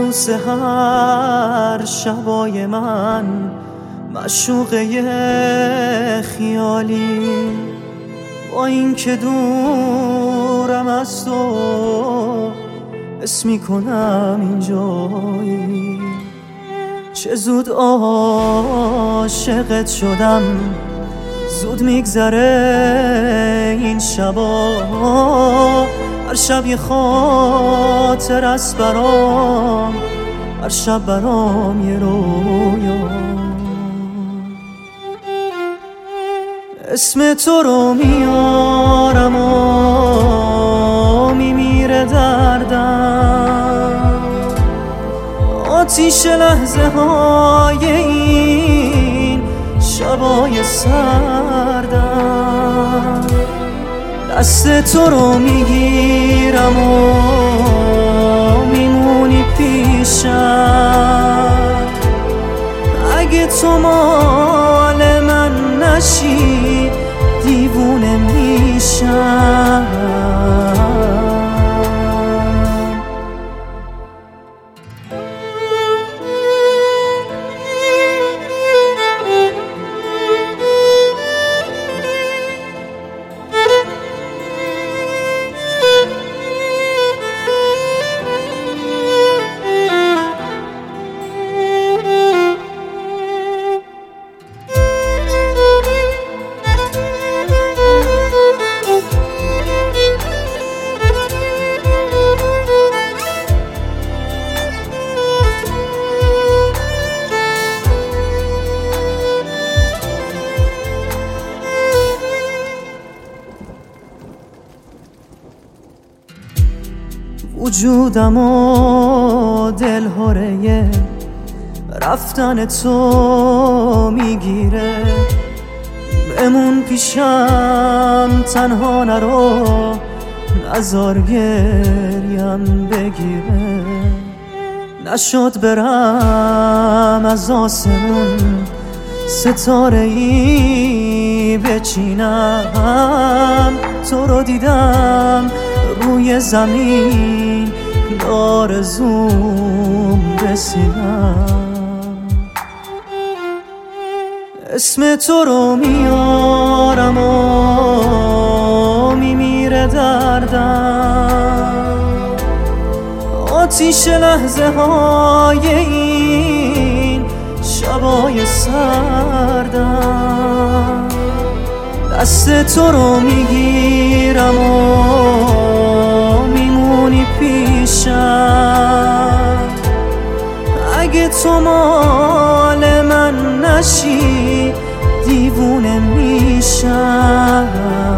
تو سحر شبای من معشوقه خیالی، با این که دورم از تو حس میکنم اینجایی. چه زود عاشقت شدم، زود میگذره این شبا. هر شب یه خاطر است برام، هر شب برام یه رویا. اسم تو رو میارم و میمیره دردم، آتیش لحظه های این شبای سردم. دست تو رو میگیرم و میمونی پیشم، اگه تو مال من نشی دیوونه میشم. وجودم و دلهوره رفتن تو میگیره، بمون پیشم تنها نرو، نزار گریم بگیره. نشد برم از آسمون ستاره ای بچینم، تو رو دیدم روی زمین آرزوم رسیدم. اسم تو رو میارم و میمیره دردم، آتیش لحظه های این شبای سردم. دست تو رو میگیرم و میمونی پیشم، اگه تو مال من نشی دیوونه میشم.